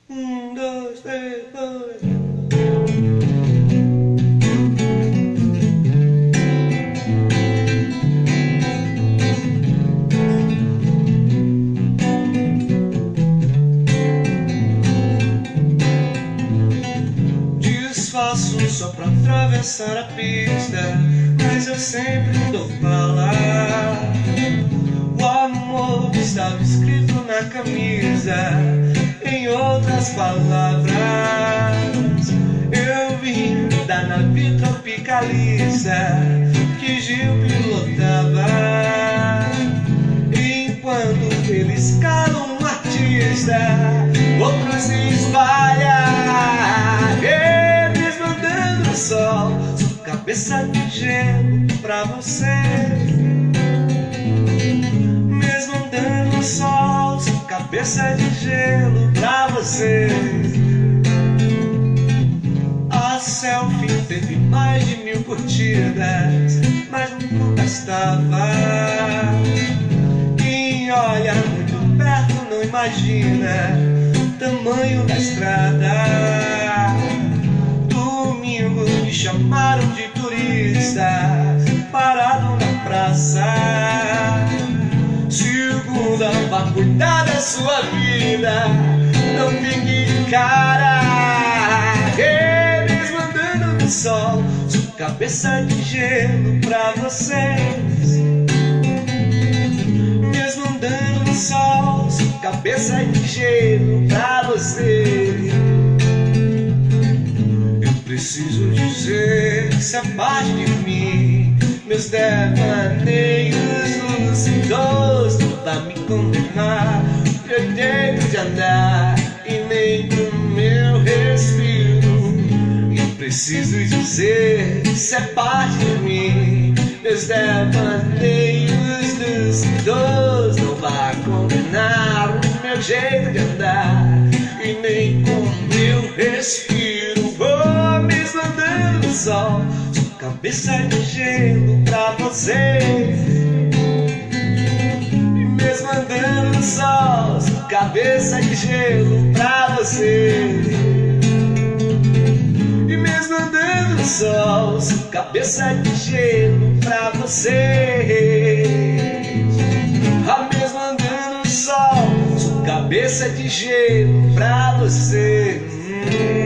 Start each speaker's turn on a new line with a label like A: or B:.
A: Dois, três, dois. Disfarço só pra atravessar a pista, mas eu sempre dou bala. O amor que estava escrito na camisa, em outras palavras, eu vim da nave tropicalista que Gil pilotava. Enquanto eles calam um artista, outros se espalham. Eles mandando o sol, sua cabeça de gelo pra você. Sol, sua cabeça de gelo pra você. A selfie teve mais de 1000 curtidas, mas nunca bastava. Quem olha muito perto não imagina o tamanho da estrada. Domingo me chamaram de turista, parado na praça. Segunda, vá cuidar da sua vida, não fique de cara. Eles mandando no sol, sua cabeça de gelo pra vocês. Mesmo andando no sol, sua cabeça de gelo pra vocês. Eu preciso dizer que isso é parte de mim. Meus devaneios lúcidos não vai me condenar. Meu jeito de andar e nem do meu respiro. Eu preciso dizer que isso é parte de mim. Meus devaneios lúcidos não vai condenar o meu jeito de andar e nem com o meu respiro. Vou me andando no sol, cabeça de gelo pra vocês. E mesmo andando no sol, cabeça de gelo pra vocês. E mesmo andando no sol, cabeça de gelo pra vocês. Ah, mesmo andando no sol, cabeça de gelo pra vocês.